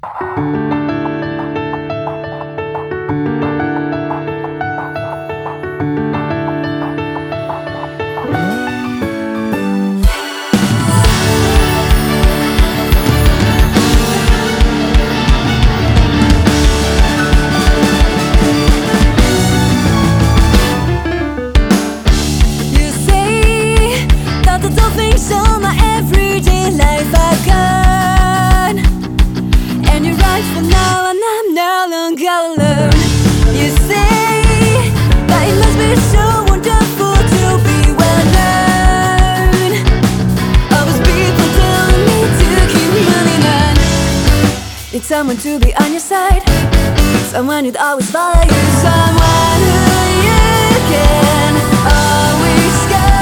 For now, and I'm no longer alone. You say that it must be so wonderful to be well known. All those people telling me to keep moving on. Need someone to be on your side, someone who'd always follow you, someone who you can always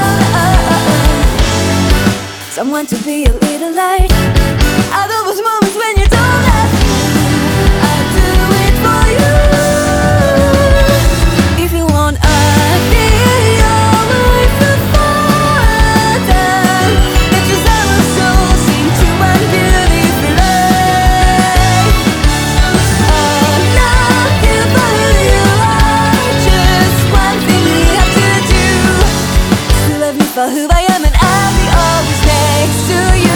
go. Someone to be a little light. Are those moments when you don't have to? I'll do it for you. If you want, I'll be your wife for a time. That was our souls into one beautiful life. I'm not here for you. Just one thing you have to do, to love me for who I am, and I'll be always next to you.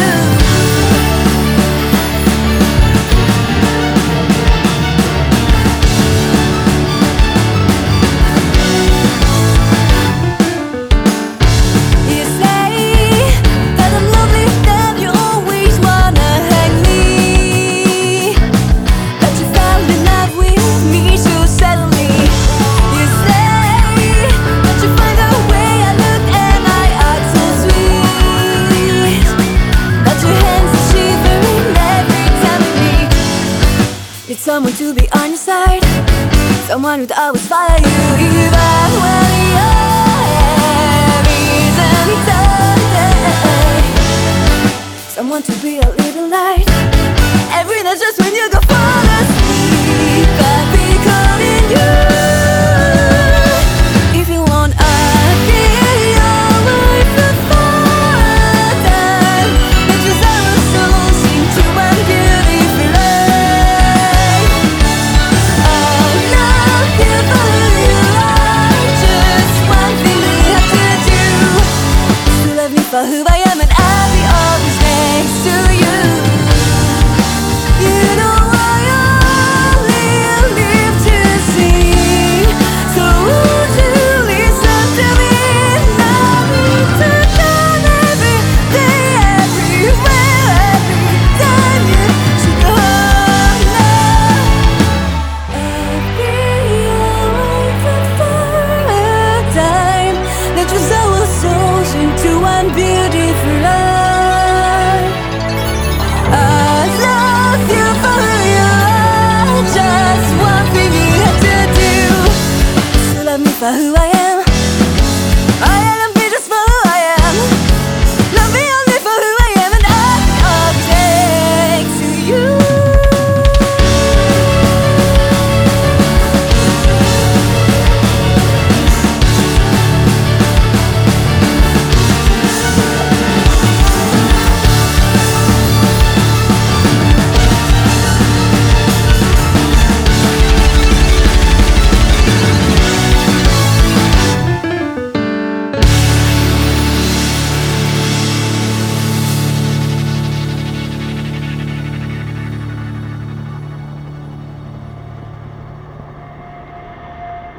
Need someone to be on your side, someone who'd always follow you, even when you're every time. Someone to be a little light. Every night just when you go fall asleep, I'll be calling you. If you want, I'll be your wife for a time. That was our souls into one beautiful life. I'm not here for you. Just one thing you have to do, to love me for who I am, and I'll be always next to you. You know I only live to see, so would you listen to me? Love me to come every day, everywhere, every time you should go home now. I'll be your wife for a time. That was our souls into one beautiful life. I love you for you. Just one thing you have to do, to love me for who I